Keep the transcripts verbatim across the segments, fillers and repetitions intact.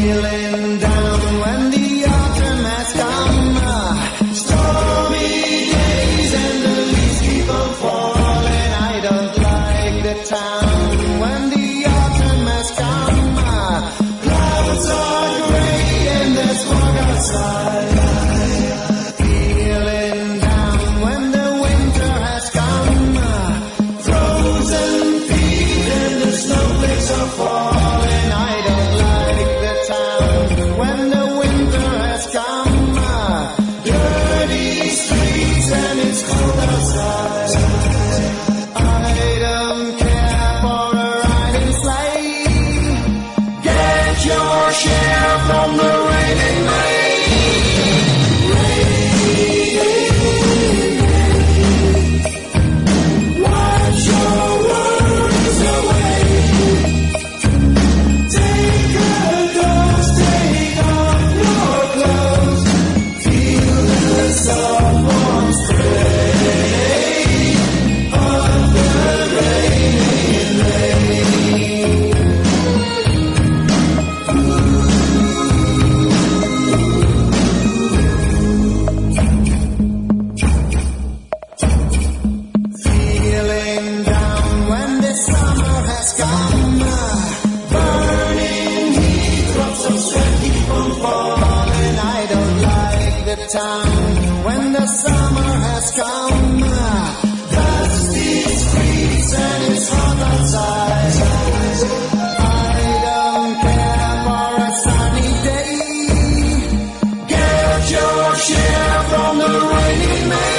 Feeling down when the autumn has come. Stormy days and the leaves keep on falling. I don't like the town when the autumn has come. Clouds are gray and there's fog outside. Feeling down when the winter has come. Frozen feet and the snowflakes are falling. I don't like the town when the winter has come. Dirty streets and it's cold outside. I don't care for a riding sleigh. Get your share from the raining rain. Wash your worries away. Take a dose, take off your clothes. Feel the soft warm spray of the raining rain. Feeling down when the summer has come. Burning heat, drops of sweat keep on falling. I don't like the town when the summer has come. Dusty streets and it's hot outside. I don't care for a sunny day. Get your share from the raining May.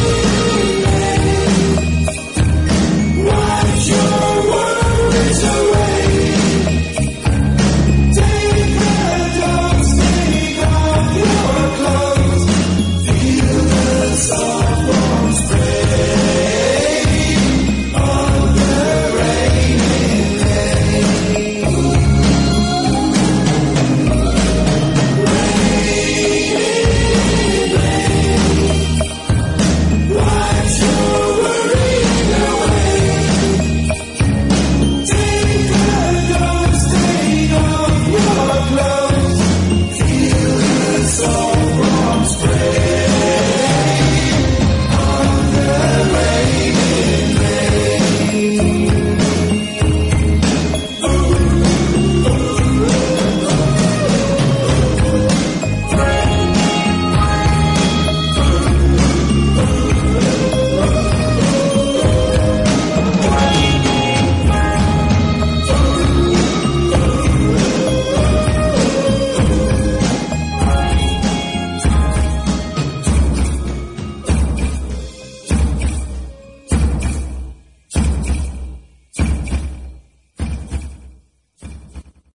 Wash your worries away.